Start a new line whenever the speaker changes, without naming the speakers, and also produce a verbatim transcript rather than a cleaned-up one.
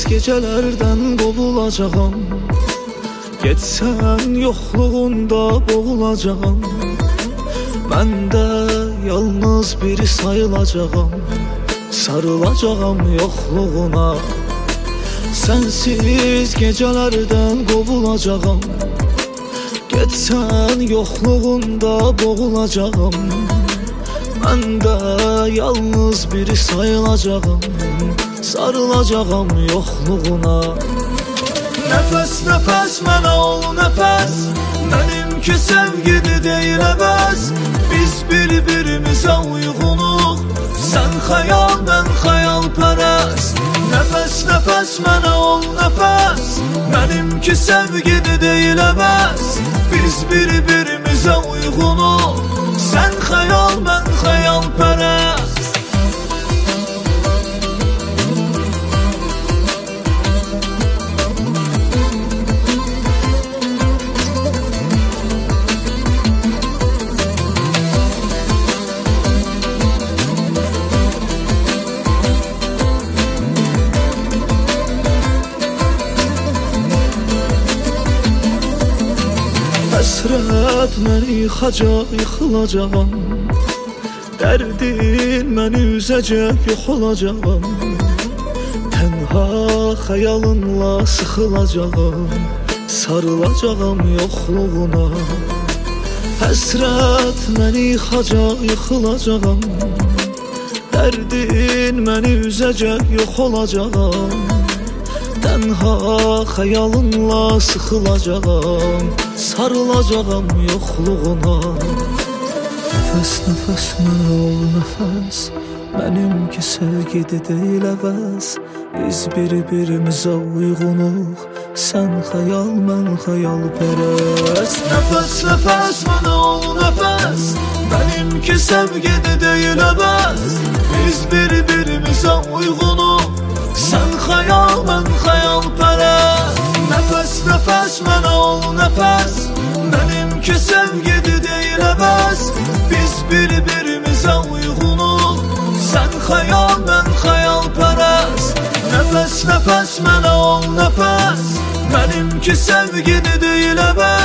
gecələrdən qovulacağam. Getsən yoxluğunda boğulacağam. Mən də yalnız biri sayılacağam. Sarılacağam yoxluğuna. Sənsiz gecələrdən qovulacağam. Getsən yoxluğunda boğulacağam. Mən də yalnız biri sayılacağam. Sarılacağam yoxluğuna. Nəfəs nəfəs mənə ol nəfəs. Mənimki sevgini deyil əvəz. Biz bir-birimizə uyğunuq. Sən xəyal, mən xəyalpərəst. Nəfəs nəfəs mənə ol nəfəs. Mənimki sevgini deyil əvəz. Biz bir-birimizə uyğunuq. Sən xəyal, mən xəyalpərəst. Həsrət məni yıxaca, yıxılacağam. Dərdin məni üzəcək, yox olacağam. Tənha xəyalınla sıxılacağam. Sarılacağam yoxluğuna. Həsrət məni yıxaca, yıxılacağam. Dərdin məni üzəcək, yox olacağam. Tənha xəyalınla sıxılacağam. Sarılacağam yoxluğuna. Nəfəs nəfəs mənə ol nəfəs. Mənimki sevgidi deyil əvəz. Biz bir-birimizə uyğunuq. Sən xəyal, mən xəyalpərəst. Nəfəs nəfəs mənə ol nəfəs. Mənimki sevgidi deyil əvəz. Biz bir-birimizə uyğunuq. Sən xəyal, mən xəyalpərəst. Nəfəs nəfəs mənə ol nəfəs. Mənimki sevgidi deyil əvəz. Biz bir-birimizə uyğunuq. Sən xəyal, mən xəyalpərəst. Nəfəs nəfəs mənə ol nəfəs. Mənimki sevgini deyil əvəz.